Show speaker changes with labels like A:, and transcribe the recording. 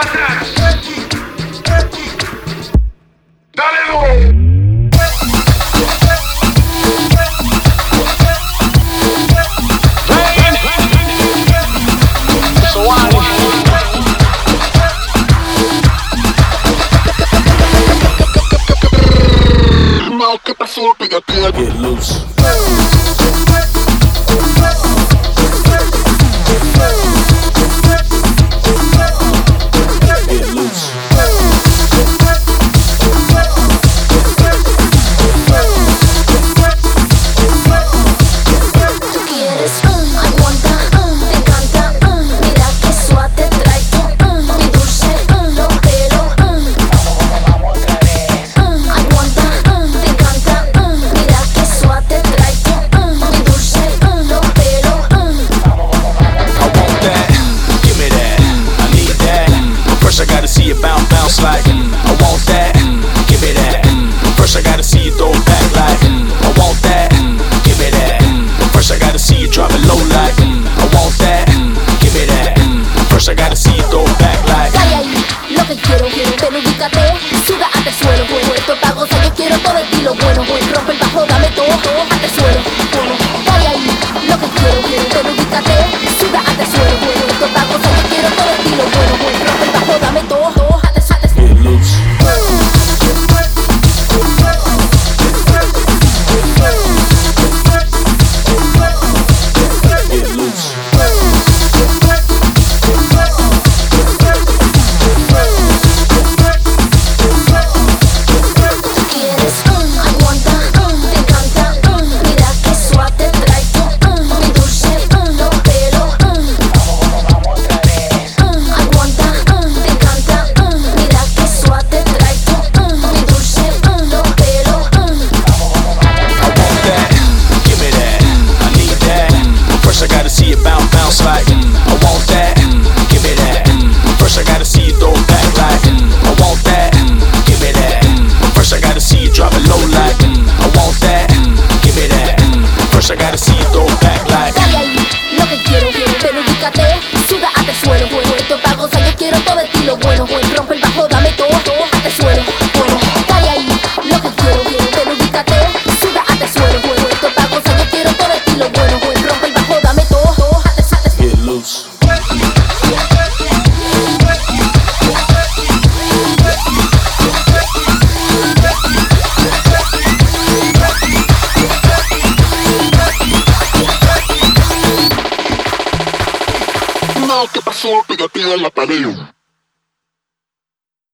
A: ¿Qué pasó? Pégate al get loose. Bounce like, I want that, give me that. First I gotta see you throw it back like, I want that, give me that. First I gotta see you drop it low like, I want that, give me that. First I gotta see you throw it back like.
B: Dale ahí, lo que quiero, ven ubícate, suda hasta el suelo, esto pa' gozar, yo quiero todo estilo bueno, rompe el bajo, dame todo, hasta el suelo, dale ahí, lo que quiero, ven ubícate, suda hasta el suelo, esto pa' gozar, yo quiero todo estilo bueno, rompe el bajo, dame todo.
A: Bounce like, I want that, give me that. First I gotta see you throw it back like, I want that, give me that. First I gotta see you drop it low like, I want that, give me that. First I gotta see you throw it back like.
B: Dale ahí, lo que quiero, ven ubícate, suda hasta el suelo, esto pa' gozar, yo quiero todo estilo bueno, rompe el bajo, dame todo, hasta el suelo, dale ahí, lo que quiero, ven ubícate, suda hasta el suelo, esto pa' gozar, yo quiero todo estilo bueno, rompe el bajo, dame todo.
A: Loose. No, ¿qué pasó? Pégate a la pared.